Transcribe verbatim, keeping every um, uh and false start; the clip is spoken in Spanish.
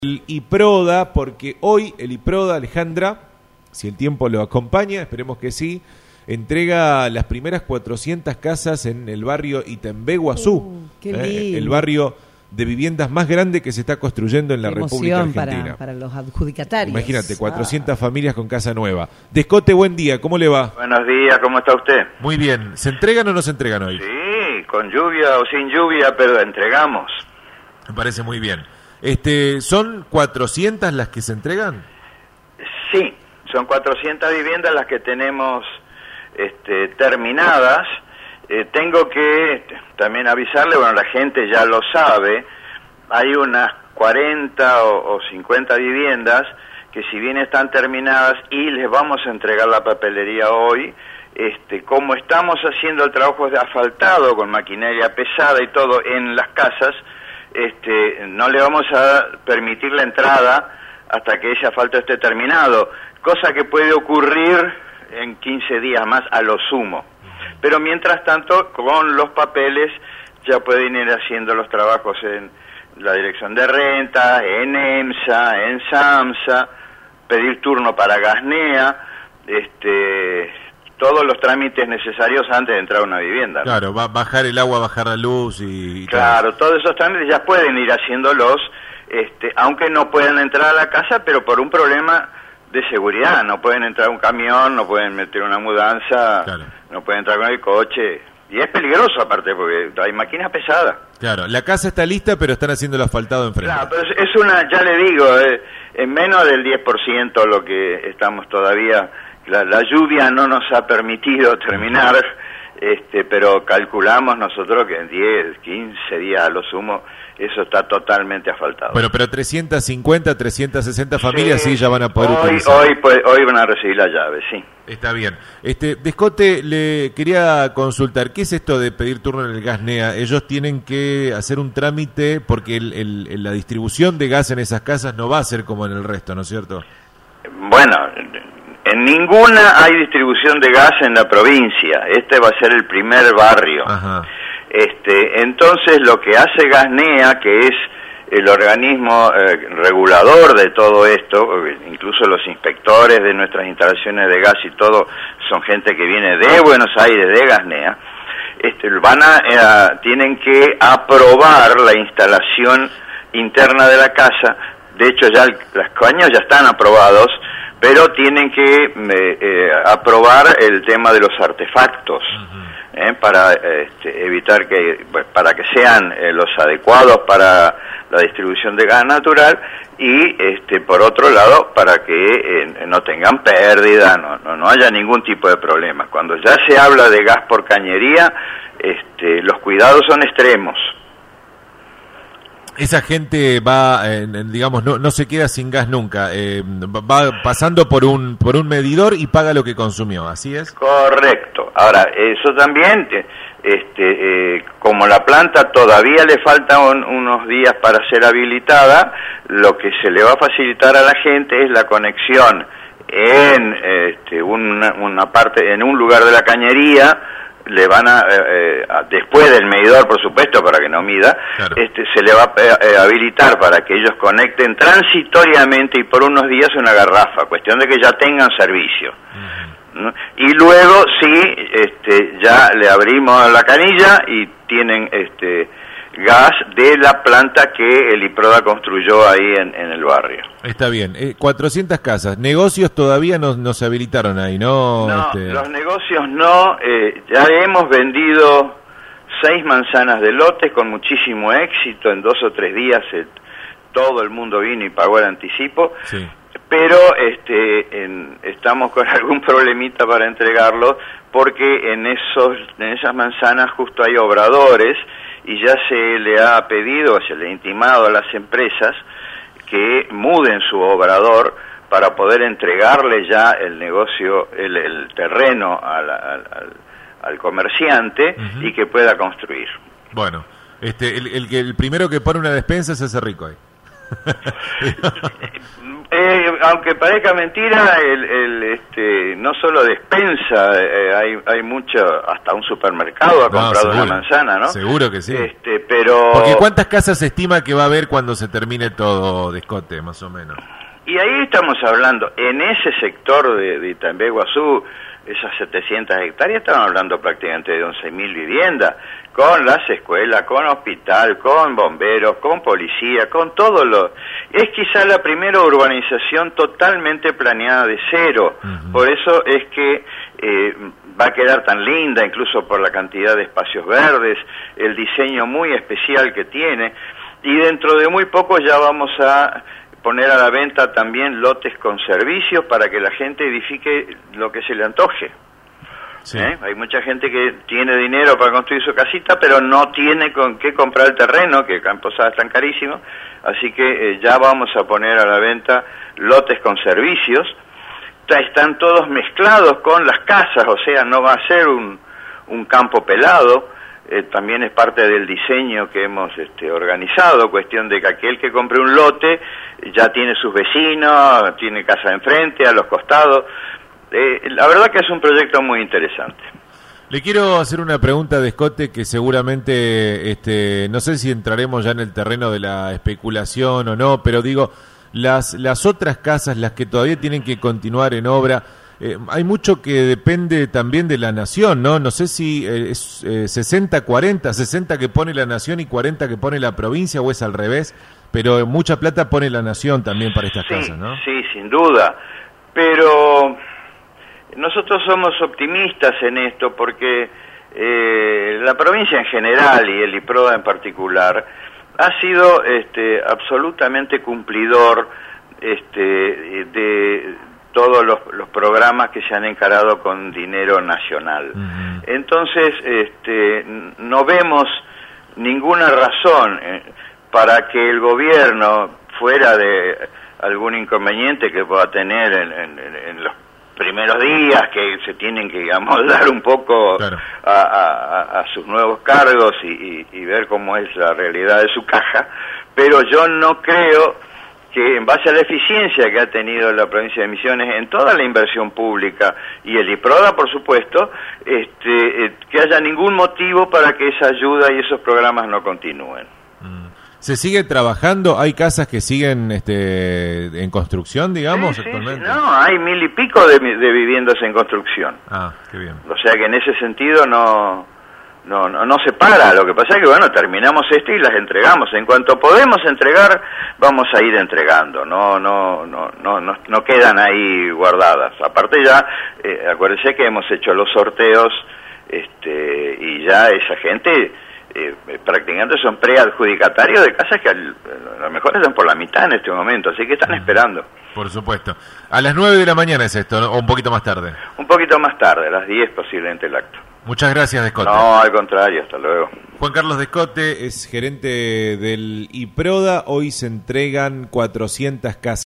El IPRODA, porque hoy el IPRODA, Alejandra, si el tiempo lo acompaña, esperemos que sí, entrega las primeras cuatrocientas casas en el barrio Itembé, Guazú, uh, qué eh, el barrio de viviendas más grande que se está construyendo en la qué República emoción Argentina. Para, para los adjudicatarios. Imagínate, cuatrocientas ah. familias con casa nueva. Descote, buen día, ¿cómo le va? Buenos días, ¿cómo está usted? Muy bien, ¿se entregan o no se entregan hoy? Sí, con lluvia o sin lluvia, pero entregamos. Me parece muy bien. Este, ¿son cuatrocientas las que se entregan? Sí, son cuatrocientas viviendas las que tenemos este, terminadas. Eh, tengo que también avisarle, bueno, la gente ya lo sabe, hay unas cuarenta o, o cincuenta viviendas que si bien están terminadas y les vamos a entregar la papelería hoy, este, como estamos haciendo el trabajo de asfaltado con maquinaria pesada y todo en las casas, Este, no le vamos a permitir la entrada hasta que ese asfalto esté terminado, cosa que puede ocurrir en quince días más a lo sumo. Pero mientras tanto, con los papeles ya pueden ir haciendo los trabajos en la Dirección de Renta, en EMSA, en SAMSA, pedir turno para Gasnea, este... todos los trámites necesarios antes de entrar a una vivienda, ¿no? Claro, va, bajar el agua, bajar la luz y... y claro, todo. todos esos trámites ya pueden ir haciéndolos, este, aunque no puedan entrar a la casa, pero por un problema de seguridad. No pueden entrar un camión, no pueden meter una mudanza, claro. No pueden entrar con el coche. Y es peligroso aparte, porque hay máquinas pesadas. Claro, la casa está lista, pero están haciendo el asfaltado enfrente. Claro, pero es una, ya le digo, eh, en menos del diez por ciento lo que estamos todavía... La, la lluvia no nos ha permitido terminar, este, pero calculamos nosotros que en diez, quince días a lo sumo eso está totalmente asfaltado. Bueno, pero trescientas cincuenta, trescientas sesenta familias sí, sí ya van a poder hoy, utilizar. Hoy, pues, hoy van a recibir la llave, sí. Está bien. Este, Descote, le quería consultar, ¿qué es esto de pedir turno en el Gasnea? Ellos tienen que hacer un trámite porque el, el, la distribución de gas en esas casas no va a ser como en el resto, ¿no es cierto? Bueno... En ninguna hay distribución de gas en la provincia. Este va a ser el primer barrio. Ajá. Este, entonces lo que hace Gasnea, que es el organismo eh, regulador de todo esto, incluso los inspectores de nuestras instalaciones de gas y todo son gente que viene de Buenos Aires, de Gasnea, este, van a, eh, tienen que aprobar la instalación interna de la casa. De hecho ya el, los caños ya están aprobados, pero tienen que eh, eh, aprobar el tema de los artefactos, uh-huh. eh, para este, evitar que, para que sean eh, los adecuados para la distribución de gas natural y, este, por otro lado, para que eh, no tengan pérdida, no, no, no haya ningún tipo de problema. Cuando ya se habla de gas por cañería, este, los cuidados son extremos. Esa gente va, eh, digamos, no, no se queda sin gas nunca, eh, va pasando por un por un medidor y paga lo que consumió, ¿así es? Correcto. Ahora, eso también, este, eh, como la planta todavía le faltan unos días para ser habilitada, lo que se le va a facilitar a la gente es la conexión en este, una, una parte, en un lugar de la cañería. Le van a, eh, después del medidor, por supuesto, para que no mida, claro. este, se le va a eh, habilitar para que ellos conecten transitoriamente y por unos días una garrafa, cuestión de que ya tengan servicio. Uh-huh. ¿no? Y luego sí, este, ya le abrimos la canilla y tienen este gas de la planta que el IPRODA construyó ahí en, en el barrio. Está bien, eh, cuatrocientas casas, negocios todavía no, no se habilitaron ahí, ¿no? No, este... los negocios no, eh, ya hemos vendido seis manzanas de lotes con muchísimo éxito, en dos o tres días eh, todo el mundo vino y pagó el anticipo, sí. Pero este, en, estamos con algún problemita para entregarlo porque en, esos, en esas manzanas justo hay obradores y ya se le ha pedido, se le ha intimado a las empresas que muden su obrador para poder entregarle ya el negocio, el, el terreno al, al, al comerciante, uh-huh. Y que pueda construir. Bueno, este, el, el, el primero que pone una despensa se hace rico ahí. eh, aunque parezca mentira, el, el, este, no solo despensa, eh, hay, hay mucho, hasta un supermercado ha no, comprado seguro, una manzana, ¿no? Seguro que sí. Este, pero... Porque ¿cuántas casas se estima que va a haber cuando se termine todo, Descote, más o menos? Y ahí estamos hablando, en ese sector de, de Itambé, Guazú, esas setecientas hectáreas, estamos hablando prácticamente de once mil viviendas, con las escuelas, con hospital, con bomberos, con policía, con todo lo... Es quizá la primera urbanización totalmente planeada de cero, uh-huh. Por eso es que eh, va a quedar tan linda, incluso por la cantidad de espacios verdes, el diseño muy especial que tiene, y dentro de muy poco ya vamos a poner a la venta también lotes con servicios para que la gente edifique lo que se le antoje. Sí. ¿Eh? Hay mucha gente que tiene dinero para construir su casita, pero no tiene con qué comprar el terreno, que acá en Posadas están carísimos, así que eh, ya vamos a poner a la venta lotes con servicios. Están todos mezclados con las casas, o sea, no va a ser un, un campo pelado. Eh, también es parte del diseño que hemos este, organizado, cuestión de que aquel que compre un lote ya tiene sus vecinos, tiene casa enfrente, a los costados. Eh, la verdad que es un proyecto muy interesante. Le quiero hacer una pregunta, Descote, que seguramente, este, no sé si entraremos ya en el terreno de la especulación o no, pero digo, las, las otras casas, las que todavía tienen que continuar en obra, Eh, hay mucho que depende también de la nación, ¿no? No sé si eh, es eh, sesenta cuarenta, sesenta que pone la nación y cuarenta que pone la provincia, o es al revés, pero mucha plata pone la nación también para estas sí, casas, ¿no? Sí, sin duda, pero nosotros somos optimistas en esto porque eh, la provincia en general y el IPRODA en particular ha sido este, absolutamente cumplidor este, de todos los, los programas que se han encarado con dinero nacional. Uh-huh. Entonces, este, no vemos ninguna razón eh, para que el gobierno, fuera de algún inconveniente que pueda tener en, en, en los primeros días, que se tienen que, digamos, dar un poco claro. a, a, a sus nuevos cargos y, y, y ver cómo es la realidad de su caja, pero yo no creo que en base a la eficiencia que ha tenido la provincia de Misiones en toda la inversión pública y el IPRODA, por supuesto, este, eh, que haya ningún motivo para que esa ayuda y esos programas no continúen. ¿Se sigue trabajando? ¿Hay casas que siguen este, en construcción, digamos, sí, sí, actualmente? Sí, no, hay mil y pico de, de viviendas en construcción. Ah, qué bien. O sea que en ese sentido no... No, no, no se para, lo que pasa es que, bueno, terminamos esto y las entregamos. En cuanto podemos entregar, vamos a ir entregando, no no no no no, no quedan ahí guardadas. Aparte ya, eh, acuérdense que hemos hecho los sorteos este y ya esa gente eh, prácticamente son preadjudicatarios de casas que a lo mejor están por la mitad en este momento, así que están esperando. Por supuesto. A las nueve de la mañana es esto, ¿no? O un poquito más tarde. Un poquito más tarde, a las diez posiblemente el acto. Muchas gracias, Descote. No, al contrario, hasta luego. Juan Carlos Descote es gerente del IPRODA. Hoy se entregan cuatrocientas casas.